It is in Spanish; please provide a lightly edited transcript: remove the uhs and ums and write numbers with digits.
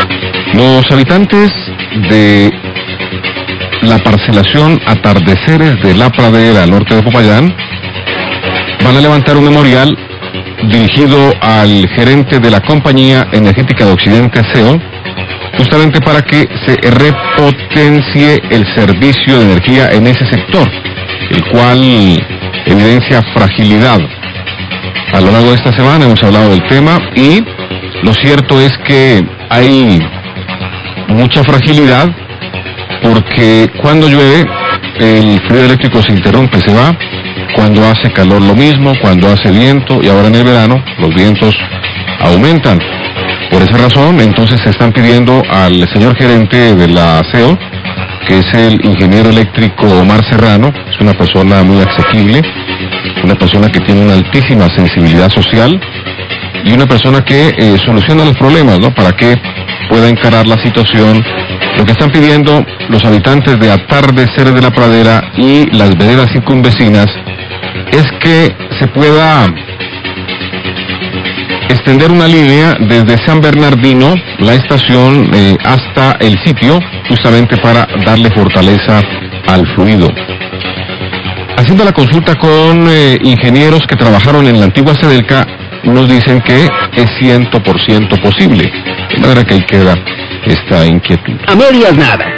Los habitantes de la parcelación Atardeceres de La Pradera, al norte de Popayán, van a levantar un memorial dirigido al gerente de la Compañía Energética de Occidente, SEO, justamente para que se repotencie el servicio de energía en ese sector, el cual evidencia fragilidad. A lo largo de esta semana hemos hablado del tema y lo cierto es que hay mucha fragilidad porque cuando llueve el fluido eléctrico se interrumpe, se va, cuando hace calor lo mismo, cuando hace viento y ahora en el verano los vientos aumentan. Por esa razón entonces se están pidiendo al señor gerente de la SEO, que es el ingeniero eléctrico Omar Serrano, es una persona muy asequible, una persona que tiene una altísima sensibilidad social y una persona que soluciona los problemas, ¿no? Para que pueda encarar la situación. Lo que están pidiendo los habitantes de Atardeceres de La Pradera y las veredas circunvecinas es que se pueda extender una línea desde San Bernardino, la estación, hasta el sitio, justamente para darle fortaleza al fluido. Haciendo la consulta con ingenieros que trabajaron en la antigua Sedelca, nos dicen que es 100% posible. De manera que ahí queda esta inquietud. A medias nada.